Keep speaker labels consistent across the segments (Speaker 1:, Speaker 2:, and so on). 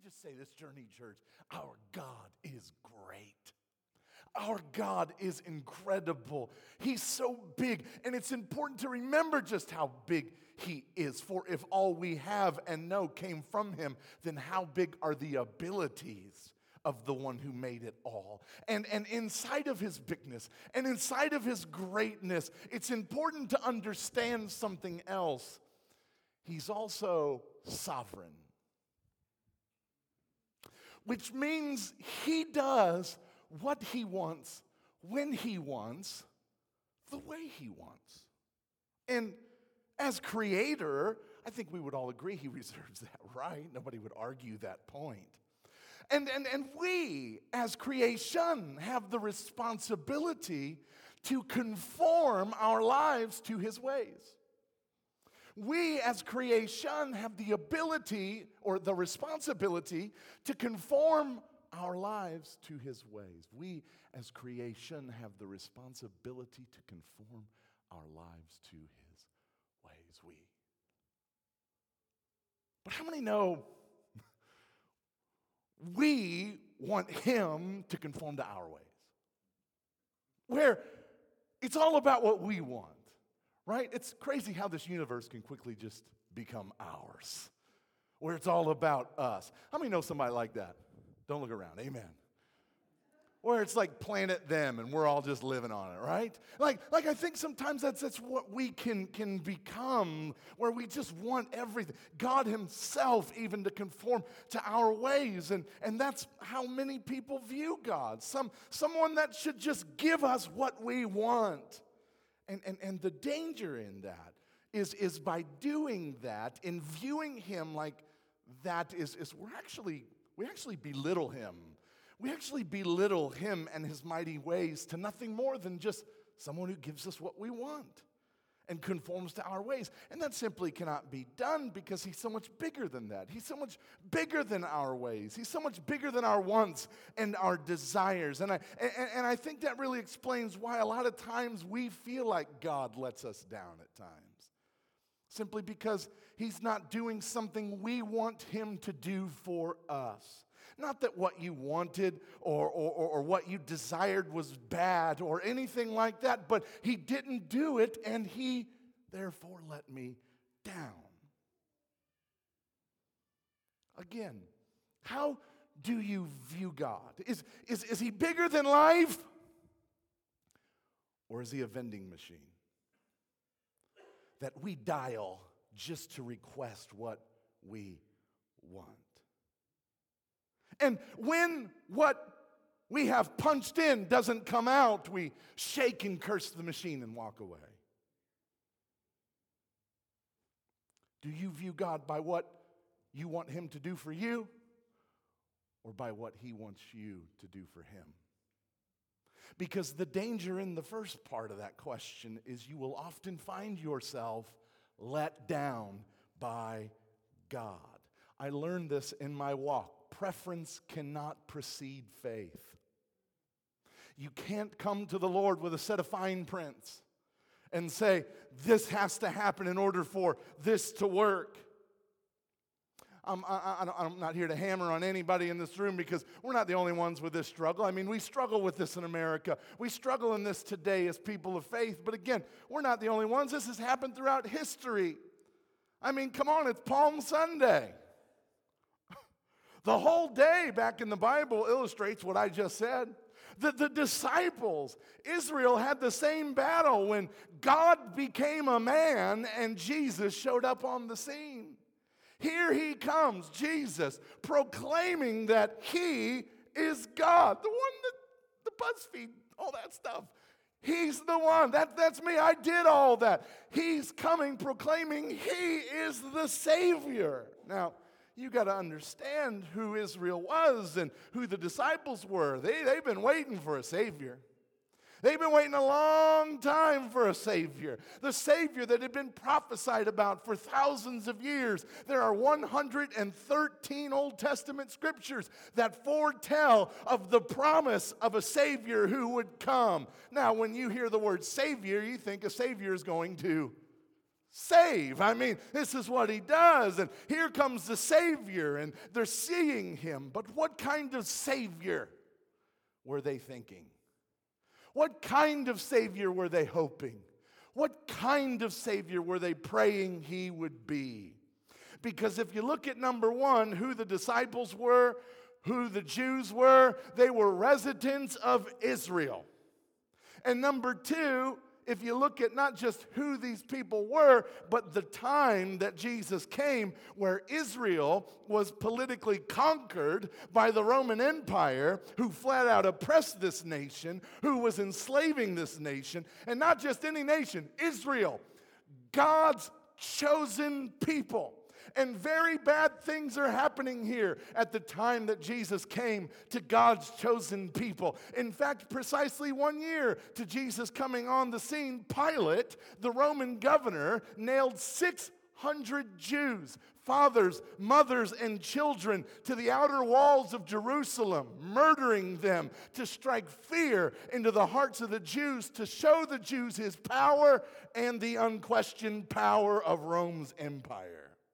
Speaker 1: just say this, Journey Church? Our God is great. Our God is incredible. He's so big, and it's important to remember just how big He is. For if all we have and know came from Him, then how big are the abilities of the one who made it all? And inside of His bigness and inside of His greatness, it's important to understand something else. He's also sovereign, which means He does what He wants, when He wants, the way He wants. And as creator, I think we would all agree He reserves that right. Nobody would argue that point. And we, as creation, have the responsibility to conform our lives to His ways. We, as creation, have the ability or the responsibility to conform our lives to His ways. We, as creation, have the responsibility to conform our lives to His ways. But how many know we want Him to conform to our ways? Where it's all about what we want, right? It's crazy how this universe can quickly just become ours, where it's all about us. How many know somebody like that? Don't look around, amen. Where it's like planet them and we're all just living on it, right? Like I think sometimes that's what we can become, where we just want everything. God Himself even to conform to our ways. And that's how many people view God. Someone that should just give us what we want. And the danger in that is by doing that, in viewing Him like that is we actually belittle Him. We actually belittle Him and His mighty ways to nothing more than just someone who gives us what we want and conforms to our ways. And that simply cannot be done because He's so much bigger than that. He's so much bigger than our ways. He's so much bigger than our wants and our desires. And I think that really explains why a lot of times we feel like God lets us down at times. Simply because He's not doing something we want Him to do for us. Not that what you wanted or what you desired was bad or anything like that, but He didn't do it and He therefore let me down. Again, how do you view God? Is He bigger than life? Or is He a vending machine that we dial just to request what we want? And when what we have punched in doesn't come out, we shake and curse the machine and walk away. Do you view God by what you want Him to do for you, or by what He wants you to do for Him? Because the danger in the first part of that question is you will often find yourself let down by God. I learned this in my walk. Preference cannot precede faith. You can't come to the Lord with a set of fine prints and say, this has to happen in order for this to work. I'm not here to hammer on anybody in this room because we're not the only ones with this struggle. I mean, we struggle with this in America. We struggle in this today as people of faith. But again, we're not the only ones. This has happened throughout history. I mean, come on, it's Palm Sunday. The whole day back in the Bible illustrates what I just said. The disciples, Israel had the same battle when God became a man and Jesus showed up on the scene. Here He comes, Jesus, proclaiming that He is God. The one that the BuzzFeed, all that stuff. He's the one. That's me. I did all that. He's coming, proclaiming He is the Savior. Now, you got to understand who Israel was and who the disciples were. They've been waiting for a Savior. They've been waiting a long time for a Savior. The Savior that had been prophesied about for thousands of years. There are 113 Old Testament scriptures that foretell of the promise of a Savior who would come. Now, when you hear the word Savior, you think a Savior is going to save. I mean, this is what he does. And here comes the Savior, and they're seeing him. But what kind of Savior were they thinking? What kind of Savior were they hoping? What kind of Savior were they praying he would be? Because if you look at number one, who the disciples were, who the Jews were, they were residents of Israel. And number two, if you look at not just who these people were, but the time that Jesus came, where Israel was politically conquered by the Roman Empire, who flat out oppressed this nation, who was enslaving this nation, and not just any nation, Israel, God's chosen people. And very bad things are happening here at the time that Jesus came to God's chosen people. In fact, precisely 1 year to Jesus coming on the scene, Pilate, the Roman governor, nailed 600 Jews, fathers, mothers, and children to the outer walls of Jerusalem, murdering them to strike fear into the hearts of the Jews, to show the Jews his power and the unquestioned power of Rome's empire.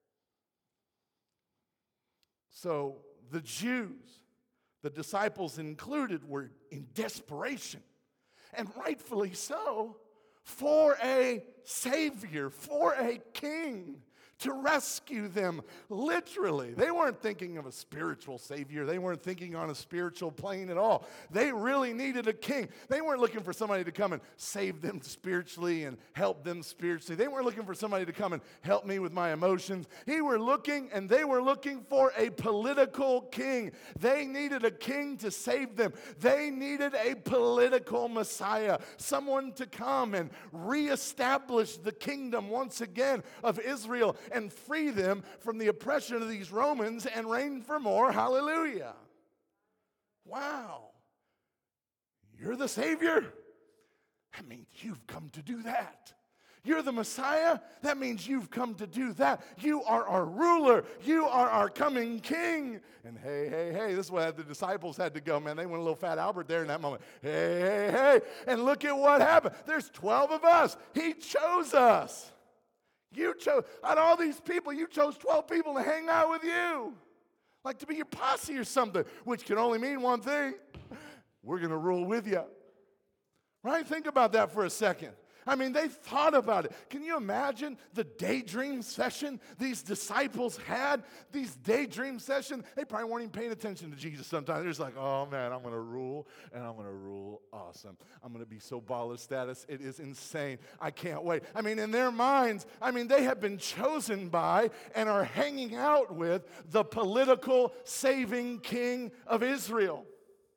Speaker 1: So the Jews, the disciples included, were in desperation, and rightfully so, for a Savior, for a King to rescue them, literally. They weren't thinking of a spiritual Savior. They weren't thinking on a spiritual plane at all. They really needed a king. They weren't looking for somebody to come and save them spiritually and help them spiritually. They weren't looking for somebody to come and help me with my emotions. They were looking for a political king. They needed a king to save them. They needed a political Messiah, someone to come and reestablish the kingdom once again of Israel and free them from the oppression of these Romans and reign for more. Hallelujah. Wow. You're the Savior? That means you've come to do that. You're the Messiah? That means you've come to do that. You are our ruler. You are our coming King. And hey, this is where the disciples had to go, man. They went a little Fat Albert there in that moment. Hey. And look at what happened. There's 12 of us. He chose us. You chose, out of all these people, you chose 12 people to hang out with you. Like to be your posse or something, which can only mean one thing. We're going to rule with you. Right? Think about that for a second. I mean, they thought about it. Can you imagine the daydream session these disciples had? These daydream sessions, they probably weren't even paying attention to Jesus sometimes. They're just like, oh man, I'm going to rule, and I'm going to rule awesome. I'm going to be so baller status. It is insane. I can't wait. I mean, in their minds, they have been chosen by and are hanging out with the political saving King of Israel.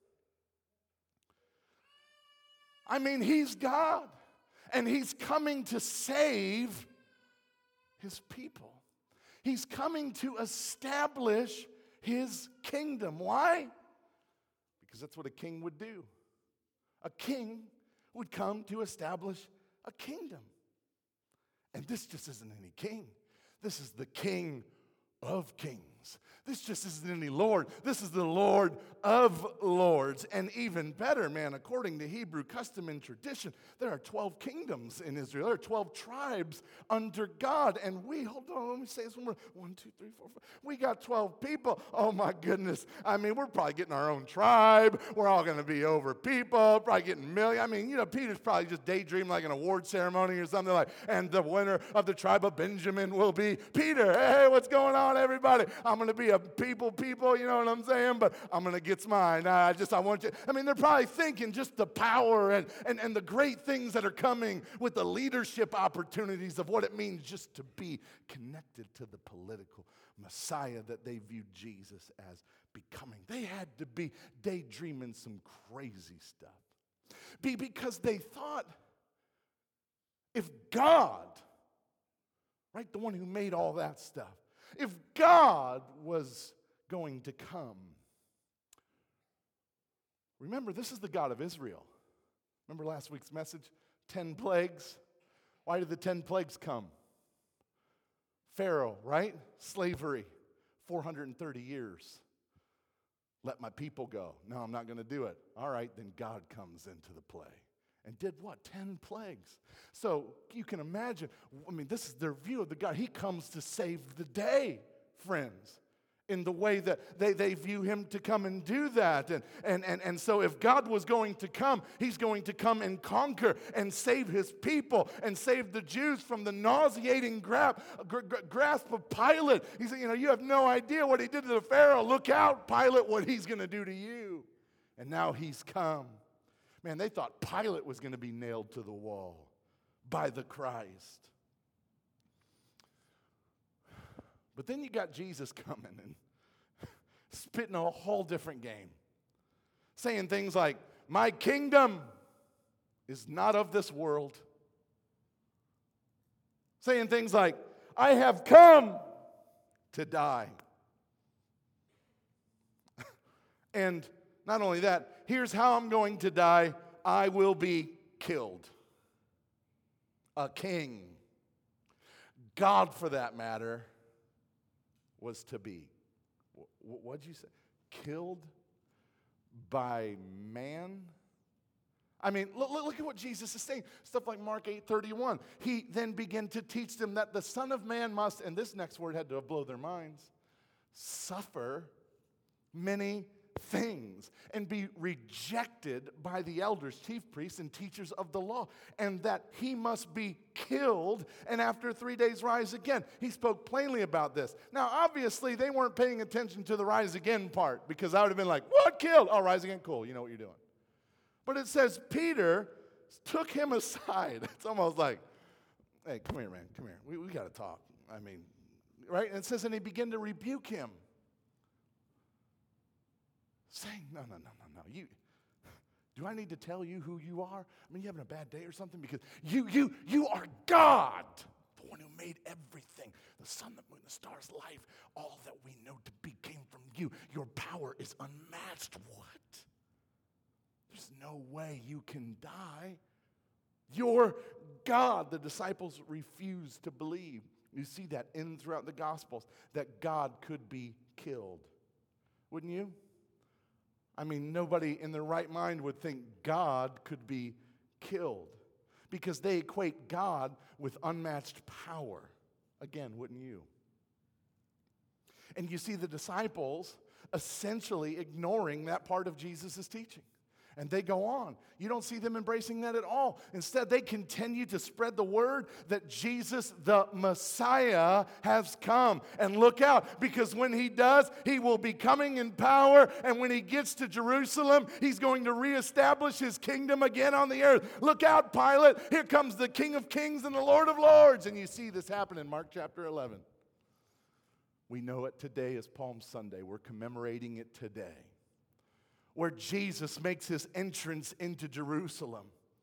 Speaker 1: He's God. And he's coming to save his people. He's coming to establish his kingdom. Why? Because that's what a king would do. A king would come to establish a kingdom. And this just isn't any king. This is the King of kings. This just isn't any Lord. This is the Lord of lords. And even better, man, according to Hebrew custom and tradition, there are 12 kingdoms in Israel. There are 12 tribes under God. And hold on, let me say this one more. 1, 2, 3, 4, 5. We got 12 people. Oh my goodness. We're probably getting our own tribe. We're all going to be over people, probably getting million. Peter's probably just daydreaming like an award ceremony or something like, and the winner of the tribe of Benjamin will be Peter. Hey, what's going on, everybody? I'm going to be a people, you know what I'm saying? But I'm going to get mine. I want you. They're probably thinking just the power and the great things that are coming with the leadership opportunities of what it means just to be connected to the political Messiah that they viewed Jesus as becoming. They had to be daydreaming some crazy stuff. Because they thought if God, right, the one who made all that stuff, if God was going to come, remember, this is the God of Israel. Remember last week's message? 10 plagues. Why did the 10 plagues come? Pharaoh, right? Slavery. 430 years. Let my people go. No, I'm not going to do it. All right, then God comes into the play. and did what? 10 plagues. So you can imagine, I mean, this is their view of the God. He comes to save the day, friends, in the way that they view him to come and do that. And so if God was going to come, he's going to come and conquer and save his people and save the Jews from the nauseating grasp of Pilate. He said, you have no idea what he did to the Pharaoh. Look out, Pilate, what he's going to do to you. And now he's come. Man, they thought Pilate was going to be nailed to the wall by the Christ. But then you got Jesus coming and spitting a whole different game. Saying things like, my kingdom is not of this world. Saying things like, I have come to die. And not only that, here's how I'm going to die. I will be killed. A king. God, for that matter, was to be, what'd you say? Killed by man? I mean, look at what Jesus is saying. Stuff like Mark 8:31. He then began to teach them that the Son of Man must, and this next word had to blow their minds, suffer many things and be rejected by the elders, chief priests, and teachers of the law, and that he must be killed and after 3 days rise again. He spoke plainly about this. Now, obviously, they weren't paying attention to the rise again part, because I would have been like, what, killed? Oh, rise again, cool, you know what you're doing. But it says Peter took him aside. It's almost like, hey, come here, man, come here. We got to talk. I mean, right? And it says, and he began to rebuke him, saying, no. Do I need to tell you who you are? I mean, you having a bad day or something? Because you are God, the one who made everything. The sun, the moon, the stars, life, all that we know to be came from you. Your power is unmatched. What? There's no way you can die. You're God. The disciples refused to believe. You see that throughout the Gospels, that God could be killed. Wouldn't you? I mean, nobody in their right mind would think God could be killed, because they equate God with unmatched power. Again, wouldn't you? And you see the disciples essentially ignoring that part of Jesus' teaching. And they go on. You don't see them embracing that at all. Instead, they continue to spread the word that Jesus, the Messiah, has come. And look out, because when he does, he will be coming in power. And when he gets to Jerusalem, he's going to reestablish his kingdom again on the earth. Look out, Pilate. Here comes the King of Kings and the Lord of Lords. And you see this happen in Mark chapter 11. We know it today as Palm Sunday. We're commemorating it today, where Jesus makes his entrance into Jerusalem.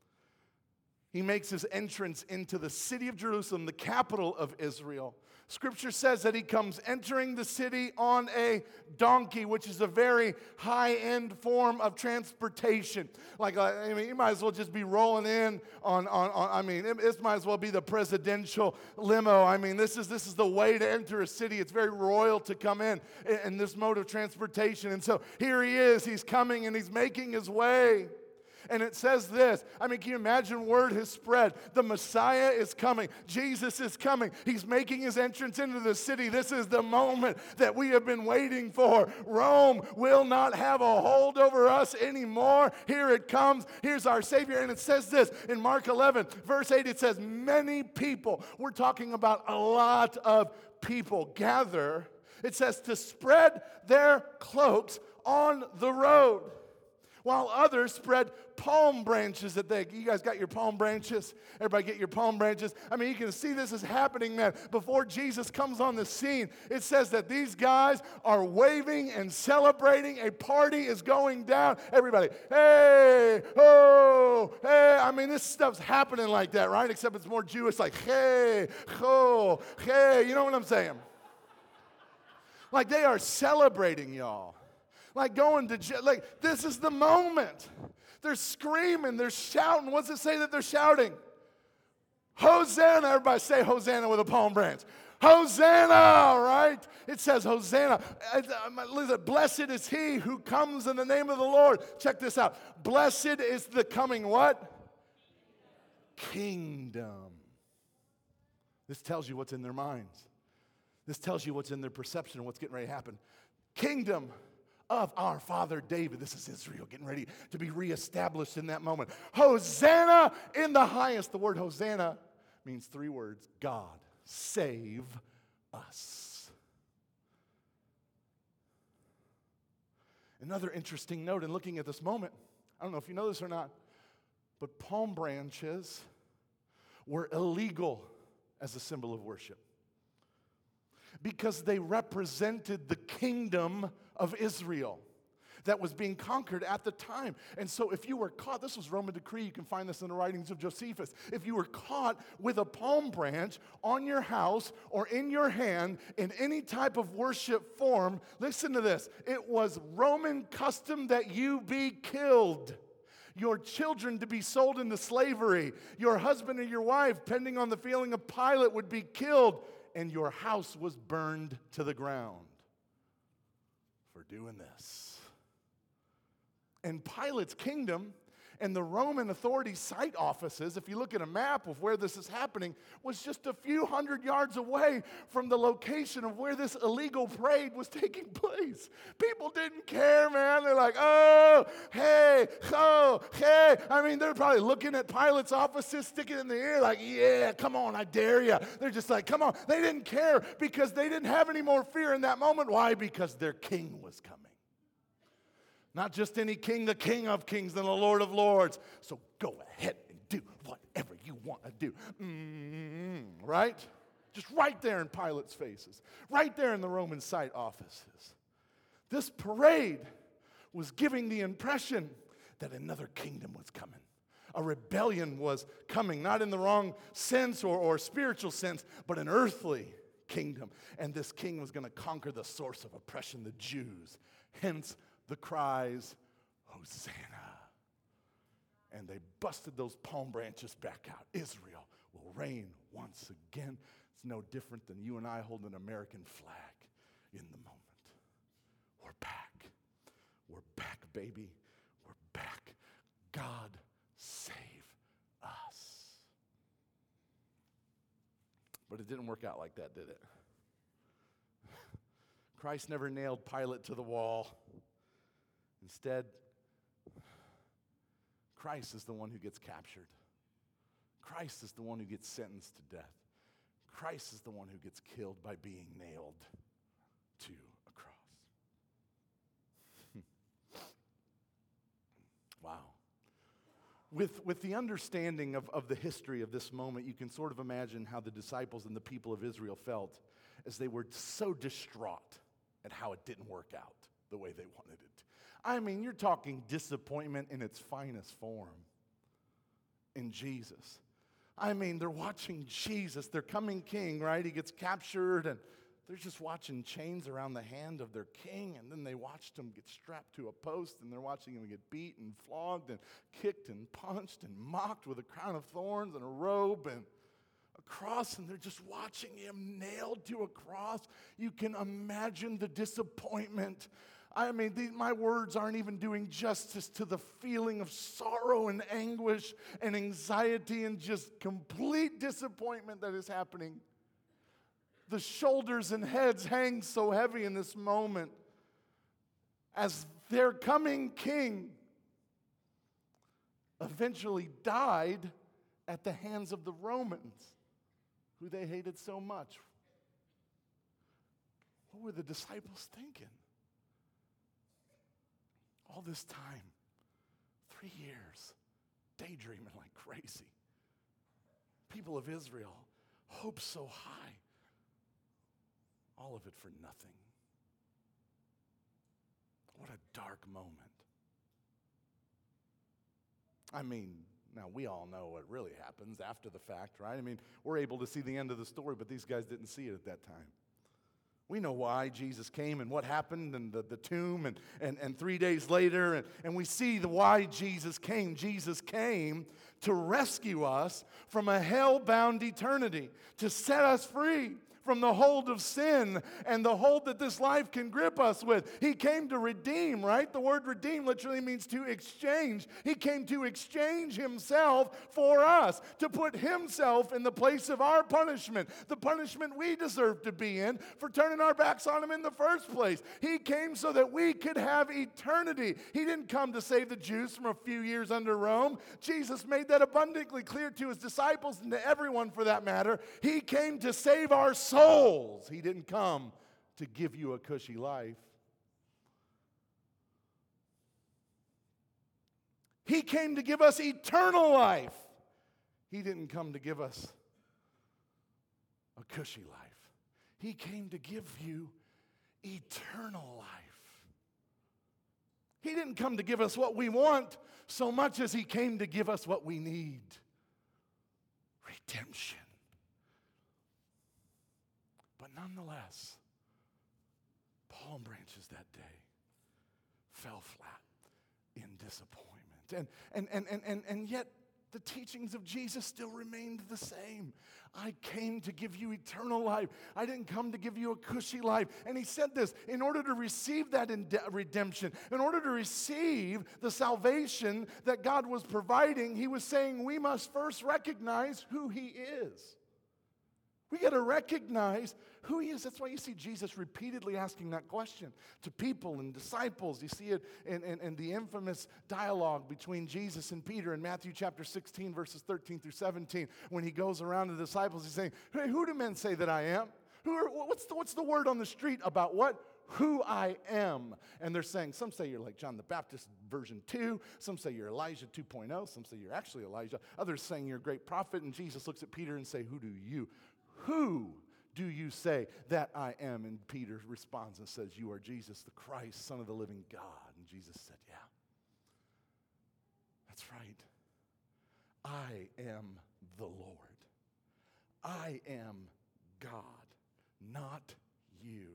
Speaker 1: He makes his entrance into the city of Jerusalem, the capital of Israel. Scripture says that he comes entering the city on a donkey, which is a very high-end form of transportation. Like, you might as well just be rolling in it might as well be the presidential limo. I mean, this is the way to enter a city. It's very royal to come in this mode of transportation. And so here he is. He's coming and he's making his way. And it says this. I mean, can you imagine? Word has spread. The Messiah is coming. Jesus is coming. He's making his entrance into the city. This is the moment that we have been waiting for. Rome will not have a hold over us anymore. Here it comes. Here's our Savior. And it says this in Mark 11, verse 8. It says, many people. We're talking about a lot of people gather. It says to spread their cloaks on the road, while others spread palm branches. You guys got your palm branches? Everybody get your palm branches? I mean, you can see this is happening, man. Before Jesus comes on the scene, it says that these guys are waving and celebrating. A party is going down. Everybody, hey, oh, hey. I mean, this stuff's happening like that, right? Except it's more Jewish, like, hey, ho, hey. You know what I'm saying? Like, they are celebrating, y'all. Like going to, this is the moment. They're screaming, they're shouting. What's it say that they're shouting? Hosanna. Everybody say Hosanna with a palm branch. Hosanna, right? It says Hosanna. Listen, blessed is he who comes in the name of the Lord. Check this out. Blessed is the coming what? kingdom. This tells you what's in their minds. This tells you what's in their perception and what's getting ready to happen. Kingdom of our father David. This is Israel getting ready to be reestablished in that moment. Hosanna in the highest. The word Hosanna means 3 words. God, save us. Another interesting note in looking at this moment, I don't know if you know this or not, but palm branches were illegal as a symbol of worship because they represented the kingdom of Israel that was being conquered at the time. And so if you were caught, this was Roman decree, you can find this in the writings of Josephus. If you were caught with a palm branch on your house or in your hand in any type of worship form, listen to this, it was Roman custom that you be killed. Your children to be sold into slavery. Your husband or your wife, pending on the feeling of Pilate, would be killed. And your house was burned to the ground for doing this. And Pilate's kingdom and the Roman authorities' site offices, if you look at a map of where this is happening, was just a few hundred yards away from the location of where this illegal parade was taking place. People didn't care, man. They're like, oh, hey. I mean, they're probably looking at Pilate's offices, sticking it in the ear like, yeah, come on, I dare you. They're just like, come on. They didn't care because they didn't have any more fear in that moment. Why? Because their king was coming. Not just any king, the King of Kings and the Lord of Lords. So go ahead and do whatever you want to do. Right? Just right there in Pilate's faces. Right there in the Roman site offices. This parade was giving the impression that another kingdom was coming. A rebellion was coming, not in the wrong sense or spiritual sense, but an earthly kingdom. And this king was going to conquer the source of oppression, the Jews. Hence, the cries, Hosanna. And they busted those palm branches back out. Israel will reign once again. It's no different than you and I holding an American flag in the moment. We're back. We're back, baby. We're back. God save us. But it didn't work out like that, did it? Christ never nailed Pilate to the wall. Instead, Christ is the one who gets captured. Christ is the one who gets sentenced to death. Christ is the one who gets killed by being nailed to a cross. Wow. With the understanding of the history of this moment, you can sort of imagine how the disciples and the people of Israel felt as they were so distraught at how it didn't work out the way they wanted it to. I mean, you're talking disappointment in its finest form in Jesus. I mean, they're watching Jesus, their coming king, right? He gets captured, and they're just watching chains around the hand of their king, and then they watched him get strapped to a post, and they're watching him get beat and flogged and kicked and punched and mocked with a crown of thorns and a robe and a cross, and they're just watching him nailed to a cross. You can imagine the disappointment. I mean, my words aren't even doing justice to the feeling of sorrow and anguish and anxiety and just complete disappointment that is happening. The shoulders and heads hang so heavy in this moment as their coming king eventually died at the hands of the Romans, who they hated so much. What were the disciples thinking? All this time, 3 years, daydreaming like crazy. People of Israel, hope so high. All of it for nothing. What a dark moment. I mean, now we all know what really happens after the fact, right? I mean, we're able to see the end of the story, but these guys didn't see it at that time. We know why Jesus came and what happened and the tomb and 3 days later. And we see why Jesus came. Jesus came to rescue us from a hell-bound eternity, to set us free from the hold of sin and the hold that this life can grip us with. He came to redeem, right? The word redeem literally means to exchange. He came to exchange himself for us, to put himself in the place of our punishment, the punishment we deserve to be in for turning our backs on him in the first place. He came so that we could have eternity. He didn't come to save the Jews from a few years under Rome. Jesus made that abundantly clear to his disciples and to everyone for that matter. He came to save our souls. He didn't come to give you a cushy life. He came to give us eternal life. He didn't come to give us a cushy life. He came to give you eternal life. He didn't come to give us what we want so much as he came to give us what we need. Redemption. But nonetheless, palm branches that day fell flat in disappointment. And yet the teachings of Jesus still remained the same. I came to give you eternal life. I didn't come to give you a cushy life. And he said this, in order to receive that redemption, in order to receive the salvation that God was providing, he was saying we must first recognize who he is. We got to recognize who he is. That's why you see Jesus repeatedly asking that question to people and disciples. You see it in the infamous dialogue between Jesus and Peter in Matthew chapter 16, verses 13 through 17. When he goes around to the disciples, he's saying, hey, who do men say that I am? What's the word on the street about what? Who I am. And they're saying, some say you're like John the Baptist version 2. Some say you're Elijah 2.0. Some say you're actually Elijah. Others saying you're a great prophet. And Jesus looks at Peter and say, who do you say that I am? And Peter responds and says, you are Jesus, the Christ, Son of the living God. And Jesus said, yeah, that's right. I am the Lord. I am God, not you.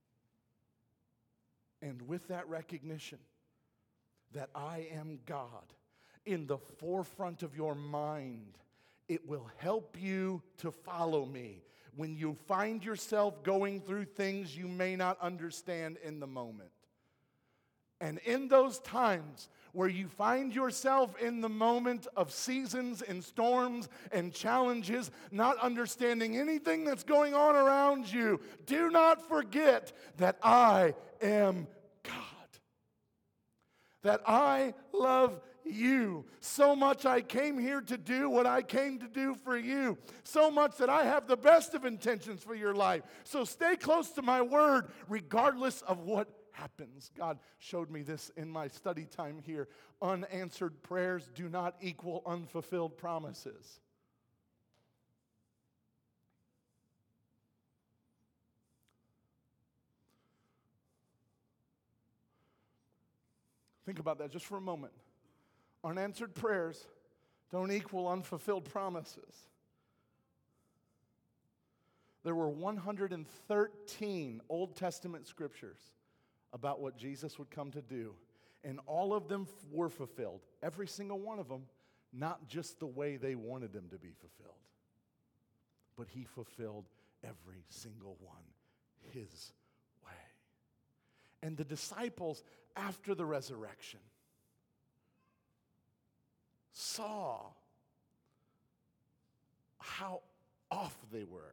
Speaker 1: And with that recognition that I am God in the forefront of your mind, it will help you to follow me when you find yourself going through things you may not understand in the moment. And in those times where you find yourself in the moment of seasons and storms and challenges, not understanding anything that's going on around you, do not forget that I am God. That I love you so much. I came here to do what I came to do for you, so much that I have the best of intentions for your life. So stay close to my word regardless of what happens. God showed me this in my study time here. Unanswered prayers do not equal unfulfilled promises. Think about that just for a moment. Unanswered prayers don't equal unfulfilled promises. There were 113 Old Testament scriptures about what Jesus would come to do, and all of them were fulfilled. Every single one of them, not just the way they wanted them to be fulfilled, but he fulfilled every single one his way. And the disciples, after the resurrection, saw how off they were.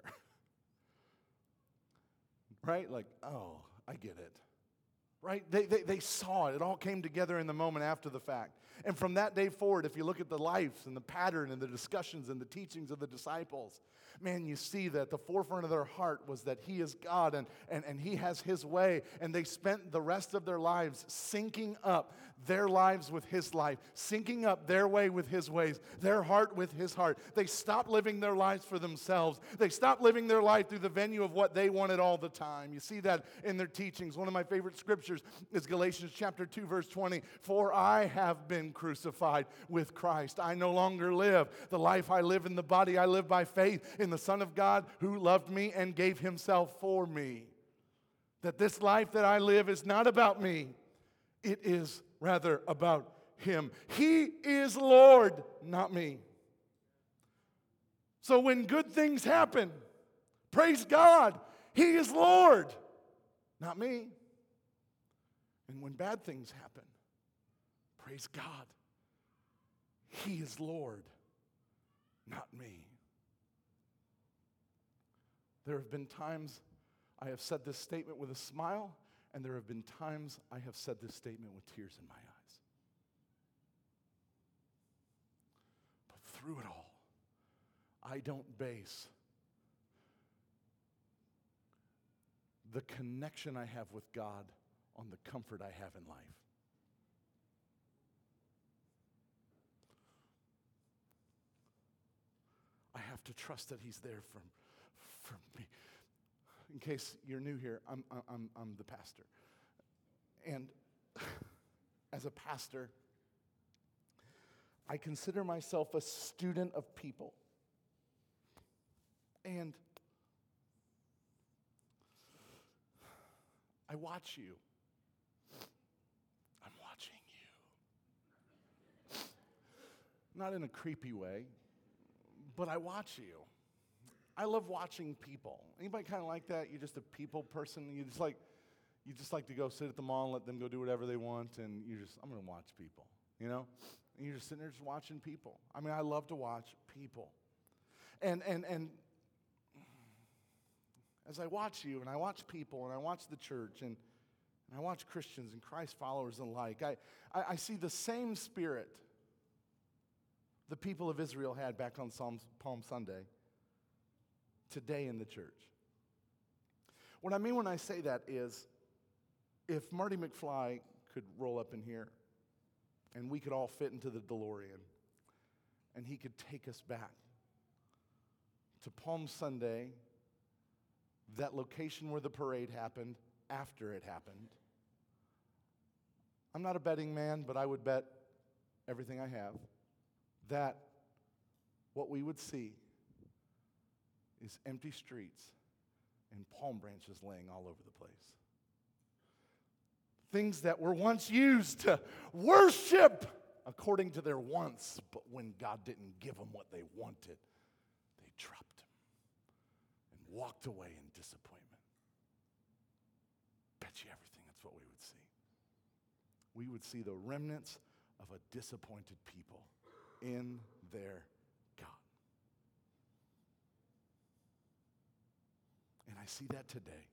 Speaker 1: Right? Like, oh, I get it. Right? They saw it. It all came together in the moment after the fact. And from that day forward, if you look at the lives and the pattern and the discussions and the teachings of the disciples, man, you see that the forefront of their heart was that he is God and he has his way. And they spent the rest of their lives syncing up their lives with his life, syncing up their way with his ways, their heart with his heart. They stopped living their lives for themselves. They stopped living their life through the venue of what they wanted all the time. You see that in their teachings. One of my favorite scriptures is Galatians chapter 2, verse 20. For I have been crucified with Christ. I no longer live. The life I live in the body, I live by faith in the Son of God who loved me and gave himself for me. That this life that I live is not about me. It is rather about him. He is Lord, not me. So when good things happen, Praise God. He is Lord, not me. And when bad things happen, praise God. He is Lord, not me. There have been times I have said this statement with a smile, and there have been times I have said this statement with tears in my eyes. But through it all, I don't base the connection I have with God on the comfort I have in life. I have to trust that He's there for me. In case you're new here, I'm the pastor. And as a pastor, I consider myself a student of people. And I watch you. I'm watching you. Not in a creepy way, but I watch you. I love watching people. Anybody kind of like that? You're just a people person. You just like to go sit at the mall and let them go do whatever they want, and I'm going to watch people, you know? And you're just sitting there just watching people. I mean, I love to watch people. And as I watch you, and I watch people, and I watch the church, and I watch Christians and Christ followers alike, I see the same spirit the people of Israel had back on Palm Sunday today in the church. What I mean when I say that is, if Marty McFly could roll up in here and we could all fit into the DeLorean and he could take us back to Palm Sunday, that location where the parade happened, after it happened. I'm not a betting man, but I would bet everything I have that what we would see is empty streets and palm branches laying all over the place. Things that were once used to worship according to their wants, but when God didn't give them what they wanted, they dropped them and walked away in disappointment. Bet you everything that's what we would see. We would see the remnants of a disappointed people in their God. And I see that today.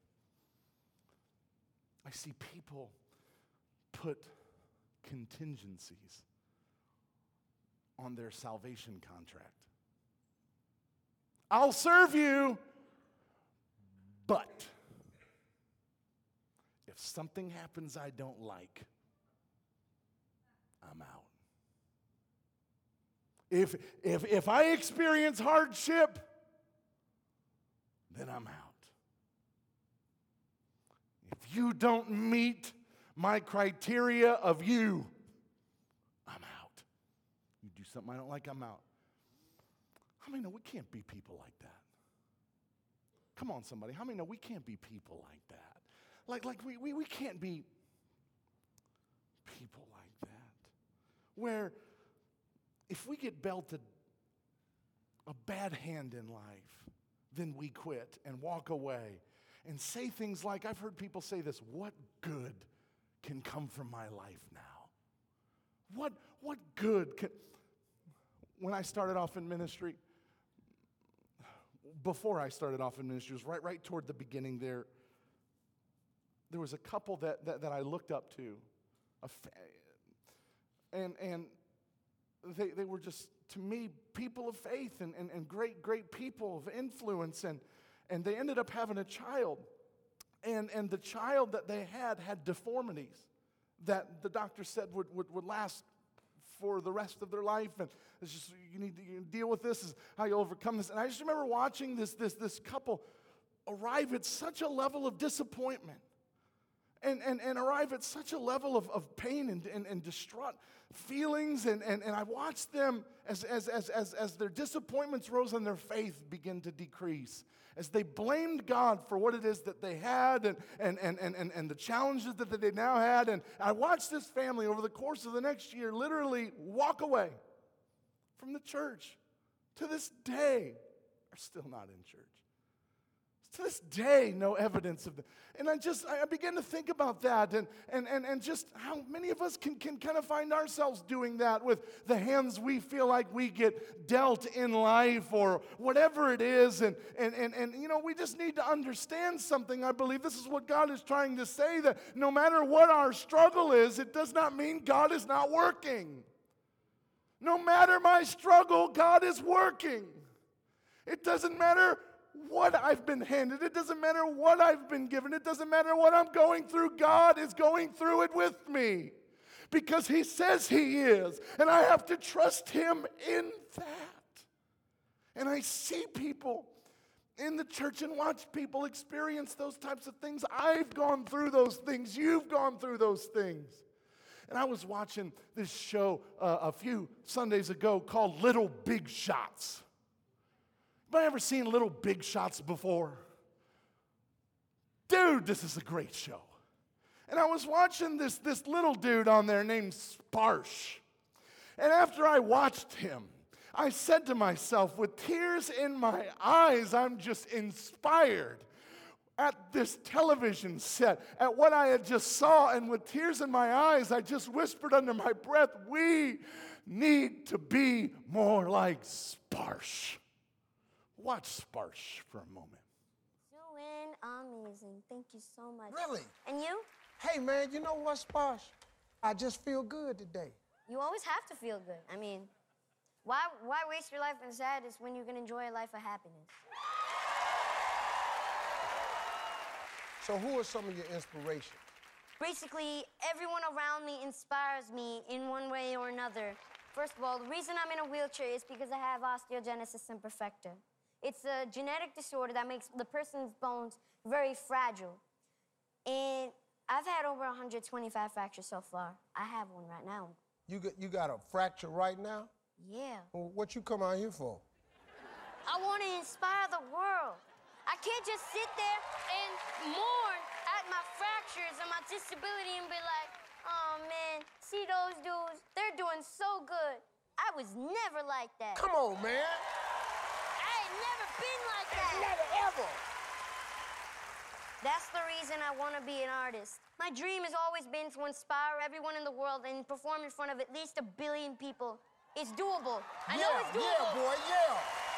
Speaker 1: I see people put contingencies on their salvation contract. I'll serve you, but if something happens I don't like, I'm out. If I experience hardship, then I'm out. If you don't meet my criteria of you, I'm out. You do something I don't like, I'm out. How many know we can't be people like that? Come on, somebody. How many know we can't be people like that? Like we can't be people like that. Where if we get dealt a bad hand in life, then we quit and walk away and say things like, I've heard people say this, what good can come from my life now? What good can... When I started off in ministry, before I started off in ministry, it was right toward the beginning there was a couple that I looked up to, and they were just, to me, people of faith and great people of influence, and they ended up having a child, and the child that they had deformities that the doctor said would last for the rest of their life, and it's just, you need to deal with this, is how you overcome this. And I just remember watching this couple arrive at such a level of disappointment and arrive at such a level of pain and distraught feelings, and I watched them as their disappointments rose and their faith began to decrease, as they blamed God for what it is that they had and the challenges that they now had. And I watched this family over the course of the next year literally walk away from the church. To this day, are still not in church. To this day, no evidence of that. And I began to think about that and just how many of us can kind of find ourselves doing that with the hands we feel like we get dealt in life or whatever it is. And we just need to understand something. I believe this is what God is trying to say, that no matter what our struggle is, it does not mean God is not working. No matter my struggle, God is working. It doesn't matter what I've been handed. It doesn't matter what I've been given. It doesn't matter what I'm going through. God is going through it with me because He says He is. And I have to trust Him in that. And I see people in the church and watch people experience those types of things. I've gone through those things. You've gone through those things. And I was watching this show a few Sundays ago called Little Big Shots. Anybody ever seen Little Big Shots before? Dude, this is a great show. And I was watching this little dude on there named Sparsh. And after I watched him, I said to myself, with tears in my eyes, I'm just inspired at this television set, at what I had just saw, and with tears in my eyes, I just whispered under my breath, we need to be more like Sparsh. Watch Sparsh for a moment.
Speaker 2: Doing amazing. Thank you so much.
Speaker 3: Really?
Speaker 2: And you?
Speaker 3: Hey, man, you know what, Sparsh? I just feel good today.
Speaker 2: You always have to feel good. I mean, why waste your life in sadness when you can enjoy a life of happiness?
Speaker 3: So who are some of your inspirations?
Speaker 2: Basically, everyone around me inspires me in one way or another. First of all, the reason I'm in a wheelchair is because I have osteogenesis imperfecta. It's a genetic disorder that makes the person's bones very fragile. And I've had over 125 fractures so far. I have one right now.
Speaker 3: You got a fracture right now?
Speaker 2: Yeah.
Speaker 3: Well, what you come out here for?
Speaker 2: I want to inspire the world. I can't just sit there and mourn at my fractures and my disability and be like, oh man, see those dudes? They're doing so good. I was never like that.
Speaker 3: Come on, man.
Speaker 2: I ain't never been like that.
Speaker 3: Never, ever.
Speaker 2: That's the reason I want to be an artist. My dream has always been to inspire everyone in the world and perform in front of at least 1 billion people. It's doable. I know it's doable.
Speaker 3: Yeah, boy, yeah.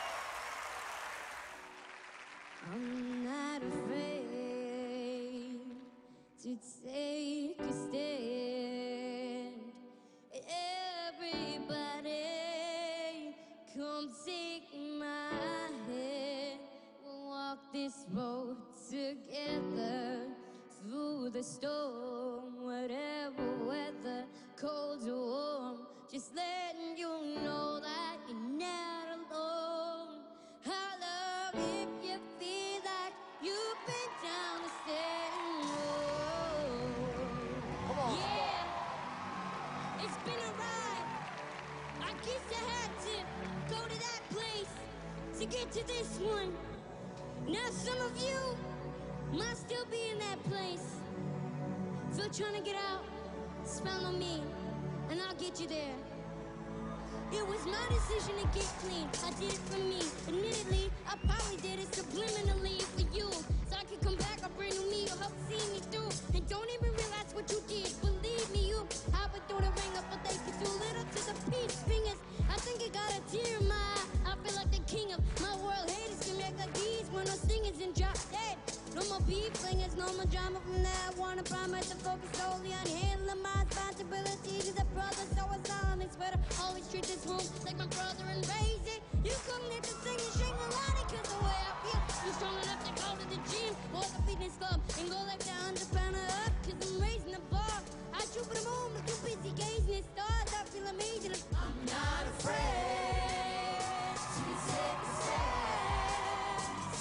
Speaker 4: I'm not afraid to take a stand. Everybody, come take my hand. We'll walk this road together through the storm, whatever weather, cold or warm. Just letting you know that you're not alone. I love if you feel like you've been down the same road.
Speaker 3: Come on,
Speaker 4: Yeah, it's been a ride. I guess I had to go to that place to get to this one. Now some of you might still be in that place. If you're trying to get out, spell on me, and I'll get you there. It was my decision to get clean. I did it for me. Admittedly, I probably did it subliminally for you. So I could come back a brand new me or help see me through. And don't even realize what you did. Believe me, you have it through the ringer, but they get too little to the peace fingers. I think I got a tear in my eye. I feel like the king of my world. Haters can make like these when no singers and drop dead. No more beef flingers, no more drama from there. I wanna promise to focus solely on handling my responsibilities as a brother. So it's honest, but I always treat this home like my brother and raise it. You couldn't let the sing and sing a lot cause the way I feel. I'm strong enough to go to the gym or the fitness club and go like the 100-pounder up cause I'm raising the bar. I shoot for the moon, but too busy gazing at stars. I feel amazing. I'm not afraid to take a stand.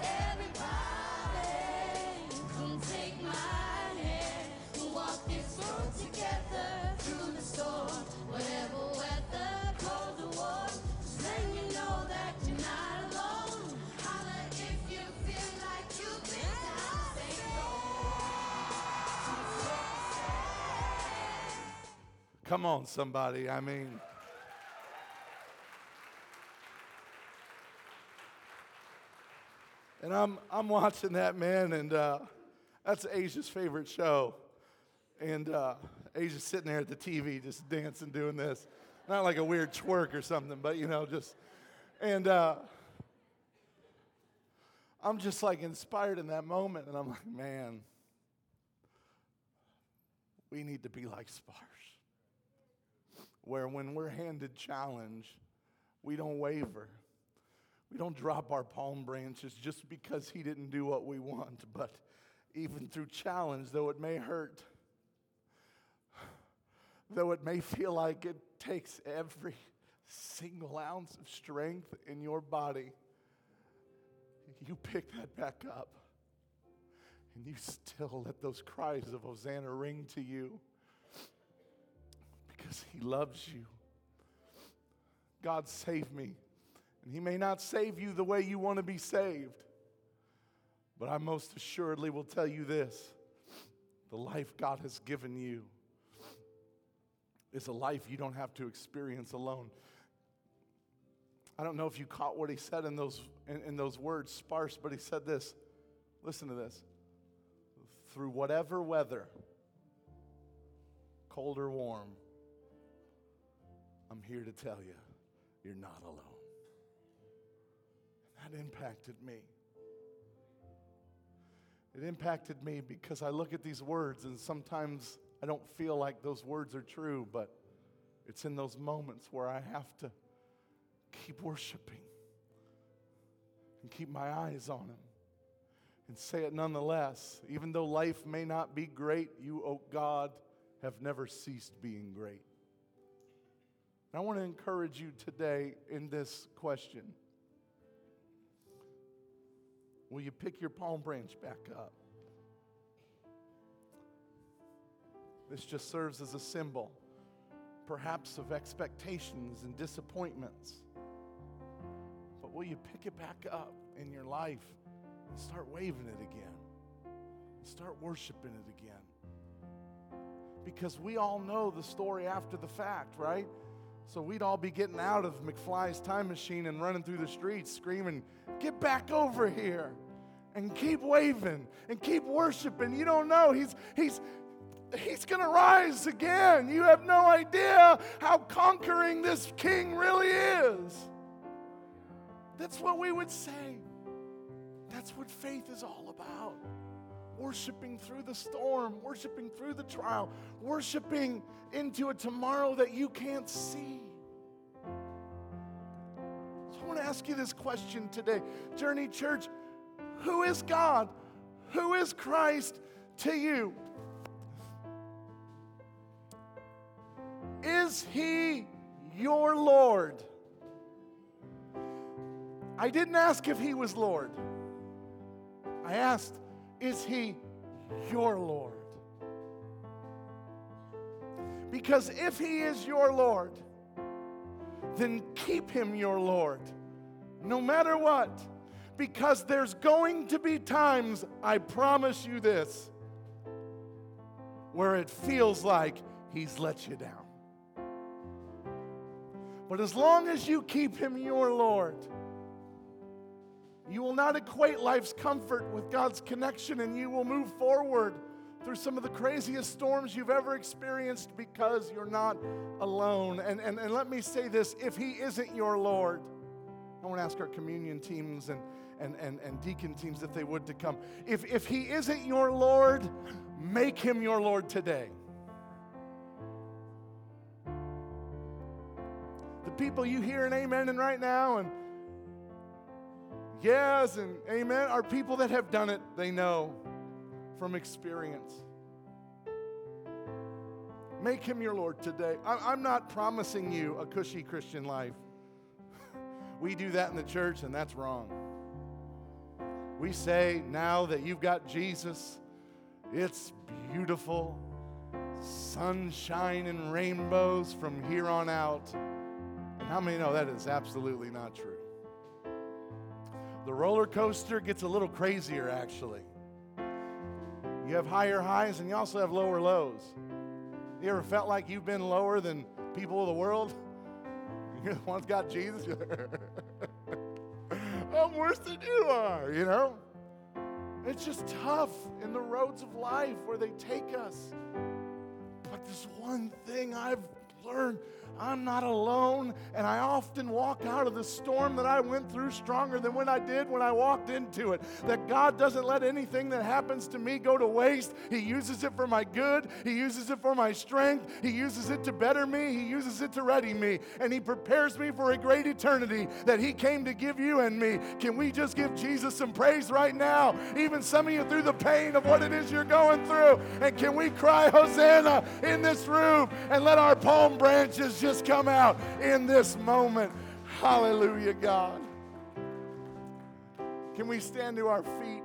Speaker 4: Everybody, come take my hand. We'll walk this road together through the storm. Whatever weather, cold or warm, just let you know that you're not alone. Holla if you feel like you've been down the same road.
Speaker 1: Come on, somebody. I mean, And I'm watching that, man, and that's Asia's favorite show. And Asia's sitting there at the TV just dancing, doing this. Not like a weird twerk or something, but, just. And I'm just like inspired in that moment. And I'm like, man, we need to be like Spars. Where when we're handed challenge, we don't waver. We don't drop our palm branches just because he didn't do what we want. But even through challenge, though it may hurt, though it may feel like it takes every single ounce of strength in your body, you pick that back up. And you still let those cries of Hosanna ring to you. Because he loves you. God, save me. And he may not save you the way you want to be saved. But I most assuredly will tell you this. The life God has given you is a life you don't have to experience alone. I don't know if you caught what he said in those words, sparse, but he said this. Listen to this. Through whatever weather, cold or warm, I'm here to tell you, you're not alone. And that impacted me. It impacted me because I look at these words and sometimes I don't feel like those words are true, but it's in those moments where I have to keep worshiping and keep my eyes on him and say it nonetheless. Even though life may not be great, you, oh God, have never ceased being great. I want to encourage you today in this question. Will you pick your palm branch back up? This just serves as a symbol, perhaps of expectations and disappointments. But will you pick it back up in your life and start waving it again? Start worshiping it again. Because we all know the story after the fact, right? So we'd all be getting out of McFly's time machine and running through the streets screaming, get back over here and keep waving and keep worshiping. You don't know. He's going to rise again. You have no idea how conquering this king really is. That's what we would say. That's what faith is all about. Worshiping through the storm, worshiping through the trial, worshiping into a tomorrow that you can't see. So I want to ask you this question today. Journey Church, who is God? Who is Christ to you? Is he your Lord? I didn't ask if he was Lord. I asked, is he your Lord? Because if he is your Lord, then keep him your Lord, no matter what. Because there's going to be times, I promise you this, where it feels like he's let you down. But as long as you keep him your Lord, you will not equate life's comfort with God's connection, and you will move forward through some of the craziest storms you've ever experienced because you're not alone. And let me say this, if he isn't your Lord, I want to ask our communion teams and deacon teams if they would to come. If he isn't your Lord, make him your Lord today. The people you hear an amen in right now and yes and amen are people that have done it. They know from experience. Make him your Lord today. I'm not promising you a cushy Christian life. We do that in the church, and that's wrong. We say now that you've got Jesus, it's beautiful, sunshine and rainbows from here on out. And how many know that is absolutely not true? The roller coaster gets a little crazier, actually. You have higher highs and you also have lower lows. You ever felt like you've been lower than people of the world? You're the one's got Jesus. I'm worse than you are, you know? It's just tough in the roads of life where they take us. But there's one thing I've learned. I'm not alone, and I often walk out of the storm that I went through stronger than when I did when I walked into it. That God doesn't let anything that happens to me go to waste. He uses it for my good. He uses it for my strength. He uses it to better me. He uses it to ready me, and He prepares me for a great eternity that He came to give you and me. Can we just give Jesus some praise right now? Even some of you through the pain of what it is you're going through. And can we cry Hosanna in this room and let our palm branches just come out in this moment? Hallelujah, God. Can we stand to our feet?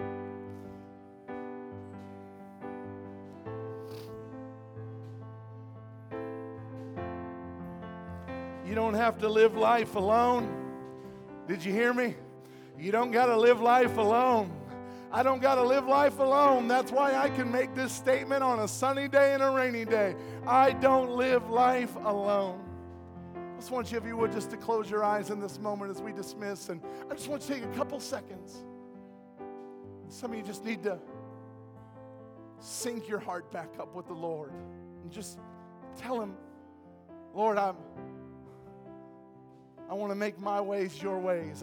Speaker 1: You don't have to live life alone. Did you hear me? You don't got to live life alone. I don't got to live life alone. That's why I can make this statement on a sunny day and a rainy day. I don't live life alone. I just want you, if you would, just to close your eyes in this moment as we dismiss. And I just want you to take a couple seconds. Some of you just need to sync your heart back up with the Lord. And just tell Him, Lord, I want to make my ways your ways.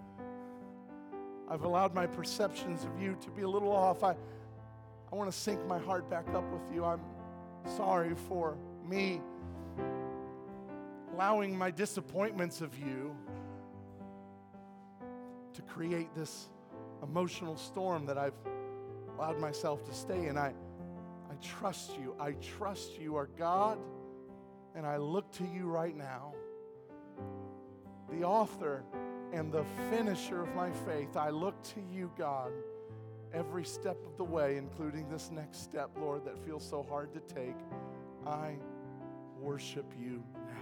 Speaker 1: I've allowed my perceptions of you to be a little off. I want to sync my heart back up with you. I'm sorry for me allowing my disappointments of you to create this emotional storm that I've allowed myself to stay in. I trust you. I trust you are God, and I look to you right now, the author and the finisher of my faith. I look to you, God, every step of the way, including this next step, Lord, that feels so hard to take. I worship you now.